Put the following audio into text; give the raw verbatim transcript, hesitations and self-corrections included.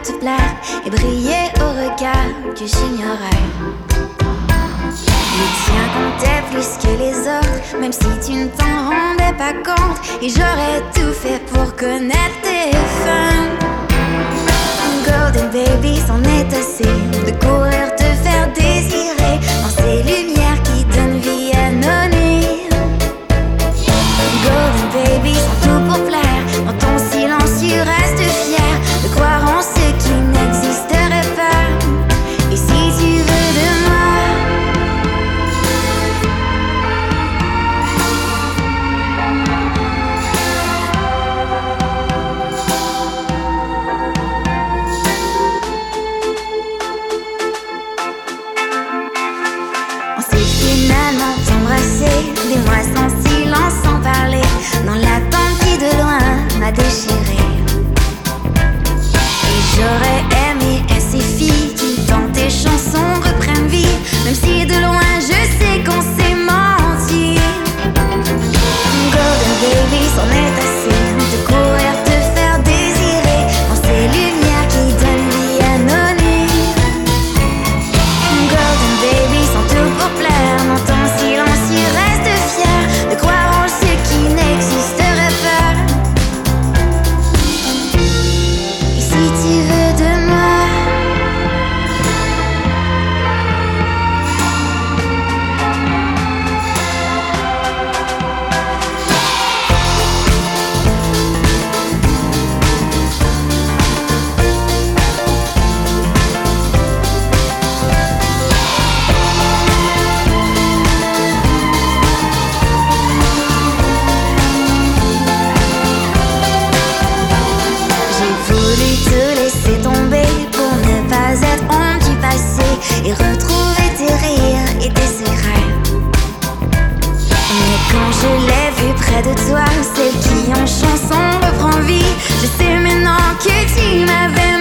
te plaire et briller au regard que j'ignorais. Les tiens comptaient plus que les autres, même si tu ne t'en rendais pas compte. Et j'aurais tout fait pour connaître tes fins. Golden baby, c'en est assez de courir te faire désirer dans ces lumières qui donnent vie à nos nuits. Golden baby, sans tout pour plaire, dans ton silence tu restes fier de croire en ce qui n'existerait pas. Et si tu veux de moi, on s'est finalement embrassé, des mois sans silence, sans parler, dans l'attente qui de loin m'a déchiré. Et j'aurais aimé ces filles qui dans tes chansons reprennent vie, même si de loin je sais qu'on s'est menti. Golden baby, c'en est assez de courir te faire désirer dans ces lumières qui donnent vie à nos nuits. Golden baby, sans tout pour plaire, dans ton silence tu restes fier de croire en ce qui n'existerait pas. Et si tu veux de moi, j'ai voulu te laisser tomber pour ne pas être honte du passé et retrouver tes rires et tes secrets. Mais quand je l'ai vu près de toi, celle qui en chanson reprend vie, je sais maintenant que tu m'avais